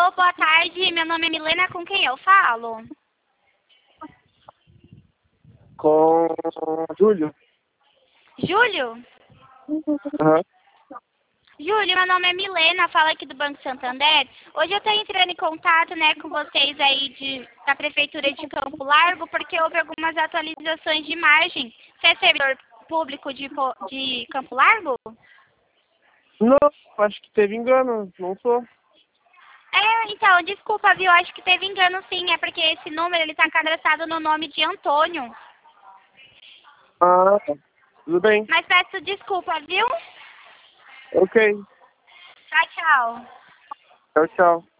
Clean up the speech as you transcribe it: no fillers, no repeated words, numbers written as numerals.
Alô, boa tarde. Meu nome é Milena, com quem eu falo? Com Júlio. Júlio? Aham. Júlio, meu nome é Milena, falo aqui do Banco Santander. Hoje eu estou entrando em contato, né, com vocês aí da Prefeitura de Campo Largo, porque houve algumas atualizações de imagem. Você é servidor público de Campo Largo? Não, acho que teve engano, não sou. Então, desculpa, viu? Acho que teve engano sim, é porque esse número ele está cadastrado no nome de Antônio. Ah, tá. Tudo bem. Mas peço desculpa, viu? Ok. Tchau, tchau. Tchau, tchau.